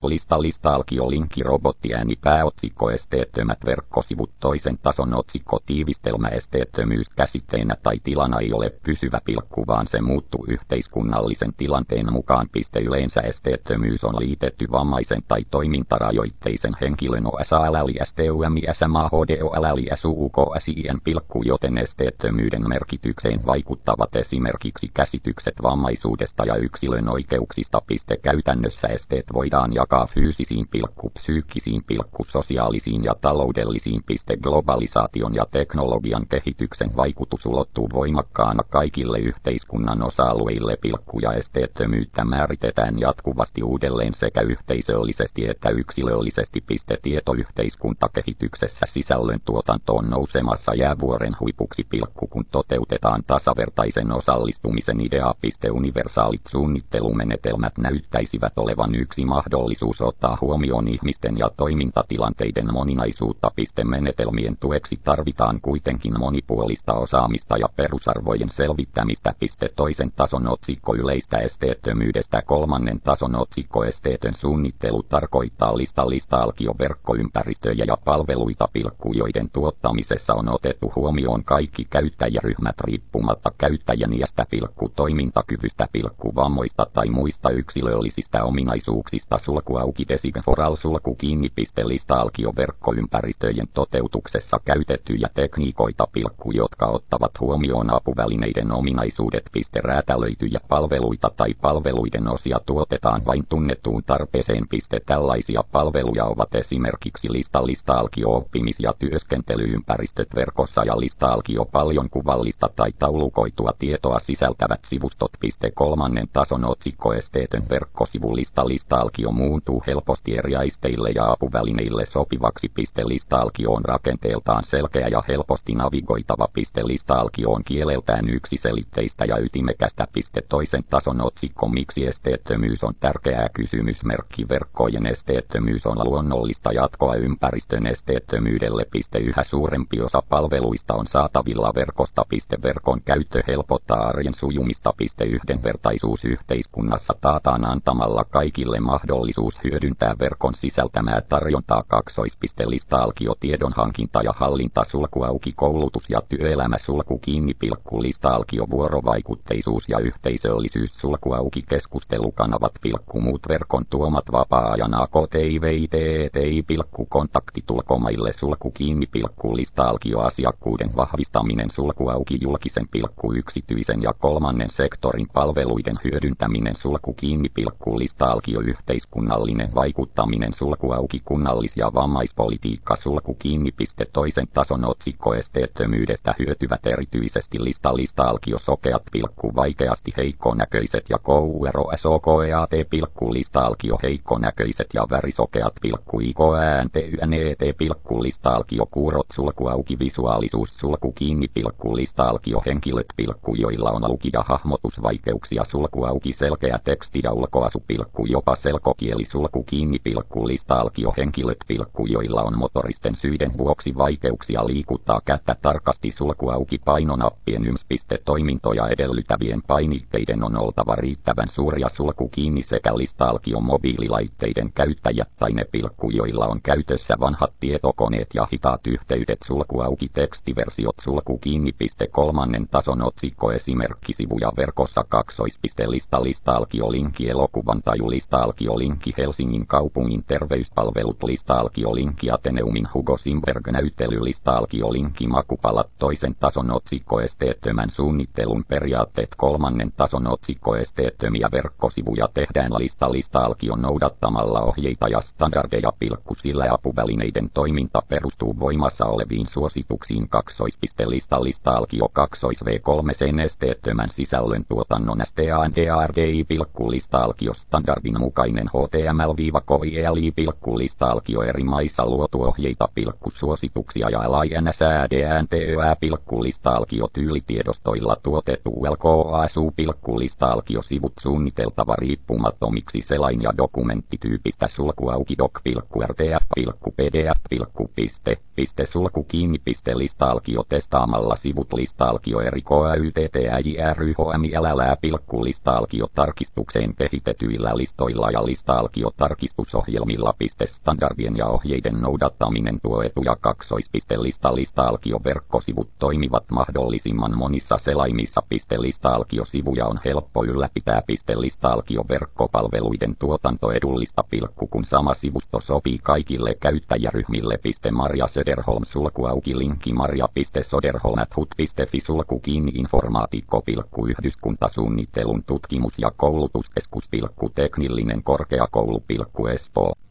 Lista linkki robottiääni pääotsikko esteettömät verkkosivut toisen tason otsikko tiivistelmä esteettömyys käsitteenä tai tilana ei ole pysyvä vaan se muuttuu yhteiskunnallisen tilanteen mukaan. Yleensä esteettömyys on liitetty vammaisen tai toimintarajoitteisen henkilön OSALLSTUMISMAHDOLLSUUKSIN, joten esteettömyyden merkitykseen vaikuttavat esimerkiksi käsitykset vammaisuudesta ja yksilön oikeuksista. Käytännössä esteet voidaan jakaa fyysisiin, psyykkisiin, sosiaalisiin ja taloudellisiin. Globalisaation ja teknologian kehityksen vaikutus ulottuu voimakkaana kaikille yhteiskunnan osa-alueille. Ja esteettömyyttä määritetään jatkuvasti uudelleen sekä yhteisöllisesti että yksilöllisesti. Tietoyhteiskuntakehityksessä sisällön tuotanto on nousemassa jäävuoren huipuksi, kun toteutetaan tasavertaisen osallistumisen idea. Universaalit suunnittelumenetelmät näyttäisivät olevan yksi mahdollisuus ottaa huomioon ihmisten ja toimintatilanteiden moninaisuutta. Menetelmien tueksi tarvitaan kuitenkin monipuolista osaamista ja perusarvojen selvittämistä. Toisen tason otsikko yleistä esteettömyydestä. Kolmannen tason otsikko esteetön suunnittelu tarkoittaa verkkoympäristöjä ja palveluita, joiden tuottamisessa on otettu huomioon kaikki käyttäjäryhmät riippumatta käyttäjän iästä, toimintakyvystä, vammoista tai muista yksilöllisistä ominaisuuksista. Design-for-all verkkoympäristöjen toteutuksessa käytettyjä tekniikoita, jotka ottavat huomioon apuvälineiden ominaisuudet. Räätälöityjä palveluita tai palveluiden osia tuotetaan vain tunnettuun tarpeeseen. Tällaisia palveluja ovat esimerkiksi oppimis- ja työskentelyympäristöt verkossa ja paljon kuvallista tai taulukoitua tietoa sisältävät sivustot. Kolmannen tason otsikko esteetön verkkosivu. Muuntuu helposti eri aisteille ja apuvälineille sopivaksi. Lista on rakenteeltaan selkeä ja helposti navigoitava. Lista on kieleltään yksiselitteistä ja ytimekästä. Toisen tason otsikko miksi esteettömyys on tärkeää kysymysmerkki. Verkkojen esteettömyys on luonnollista jatkoa ympäristön esteettömyydelle. Yhä suurempi osa palveluista on saatavilla verkosta. Verkon käyttö helpottaa arjen sujumista. Yhdenvertaisuus yhteiskunnassa taataan antamalla kaikille mahdollisuus hyödyntää verkon sisältämää tarjontaa. Tiedonhankinta ja hallinta koulutus ja työelämä Lista vuorovaikutteisuus ja yhteisöllisyys keskustelukanavat muut verkon tuomat vapaa-ajan kontaktit ulkomaille Lista asiakkuuden vahvistaminen julkisen yksityisen ja kolmannen sektorin palveluiden hyödyntäminen Lista yhteiskunnallinen vaikuttaminen kunnallis- ja vammaispolitiikka toisen tason otsikko esteettömyydestä hyötyvät erityisesti Lista sokeat vaikeasti heikkonäköiset ja KUROSOKEAT Lista heikkonäköiset ja värisokeat IKÄänTYNET Lista kuurot visuaalisuus Lista henkilöt joilla on luki- ja hahmotusvaikeuksia selkeä teksti ja ulkoasu jopa selkokieli Lista henkilöt joilla on motoristen syiden vuoksi vaikeuksia liikuttaa kättä tarkasti painonappien toimintoja edellyttävien painikkeiden on oltava riittävän suuria sekä Lista mobiililaitteiden käyttäjät tai ne joilla on käytössä vanhat tietokoneet ja hitaat yhteydet tekstiversiot kolmannen tason otsikko esimerkkisivuja verkossa Lista linkki elokuvan taju Lista linkki Helsingin kaupungin terveyspalvelut Lista linkki Ateneumin Hugo Simberg näyttely Lista linkki makupalat toisen tason otsikko esteettömän suunnittelun periaatteet kolmannen tason otsikko esteettömiä verkkosivuja tehdään Lista noudattamalla ohjeita ja standardeja sillä apuvälineiden toiminta perustuu voimassa oleviin suosituksiin Lista 2V3 sen esteettömän sisällön tuotannon STANDARDI Lista standardin mukainen HTML-KILI Lista eri maissa luotu ohjeita suosituksia ja LINSÄDNTÖä Lista tyylitiedostoilla tuotettu LKASU Lista sivut suunniteltava riippumattomiksi selain- ja dokumenttityypistä doc RTF PDF Lista testaamalla sivut Lista eri KYTTIRYHMILL Lista tarkistukseen kehitetyillä listoilla ja Lista Lista-alkio-tarkistusohjelmilla. Standardien ja ohjeiden noudattaminen tuo etuja. Lista-alkio-verkkosivut toimivat mahdollisimman monissa selaimissa. Lista-alkio-sivuja on helppo ylläpitää. Lista-alkio-verkkopalveluiden tuotanto edullista. Kun sama sivusto sopii kaikille käyttäjäryhmille. Maria Söderholm sulkuauki linkki maria.soderholm@hut.fi sulku kiinni informaatiikko. Yhdyskuntasuunnittelun tutkimus- ja koulutuskeskus. Teknillinen korkeakoulu. Espoo.